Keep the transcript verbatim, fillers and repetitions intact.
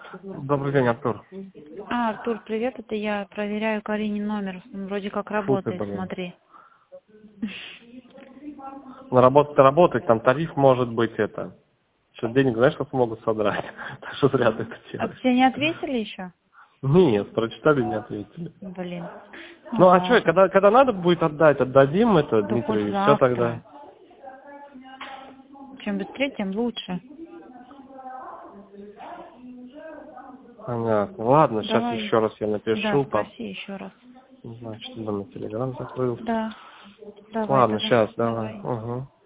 Добрый день, Артур. А, Артур, привет, это я проверяю Карине номер. Он вроде как Фу ты, работает, блин. смотри. На работу работать, там тариф может быть это. Что денег, знаешь, как могут содрать. Так что зря ты это А делаешь. тебе не ответили еще? Нет, прочитали, не ответили. Блин. Ну Ну а что, ладно. когда, когда надо будет отдать, отдадим это, Да хоть Дмитрию, и все тогда. завтра. Чем быстрее, тем лучше. Понятно. Ладно, сейчас Давай. еще раз я Да, напишу. Пап. спроси еще раз. Не знаю, что там на телеграм закрыл. Да. Давай Ладно, тогда. сейчас, давай. Давай. Угу.